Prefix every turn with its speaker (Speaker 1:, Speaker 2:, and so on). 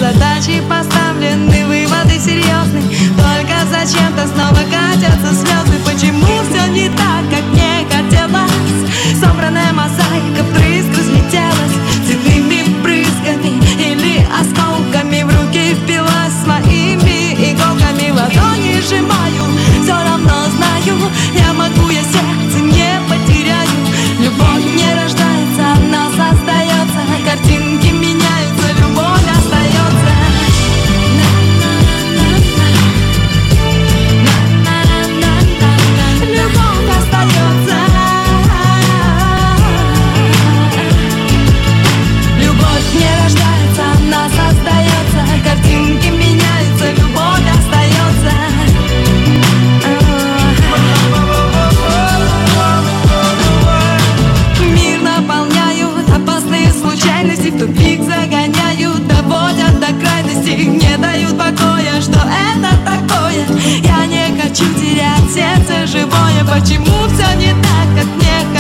Speaker 1: задачи поставлены, выводы серьезны, только зачем-то снова катятся слезы. Почему все не так, как мне хотелось? Собранная мозаика вдрызг разлетелась цветными брызгами или осколками. В руки впилась своими иголками, ладони сжимаю, все равно знаю, я могу, я сердце не потеряю. Любовь не рождается, она создается, картинки меняются, любовь остается. Любовь остается. Любовь не рождается, она создается, картинки меняются, любовь остается. Мир наполняют опасные случайности, в тупик загоняют, доводят до крайности, не дают покоя. Что это такое? Я не хочу терять сердце живое. Почему все не так, как мне хотелось?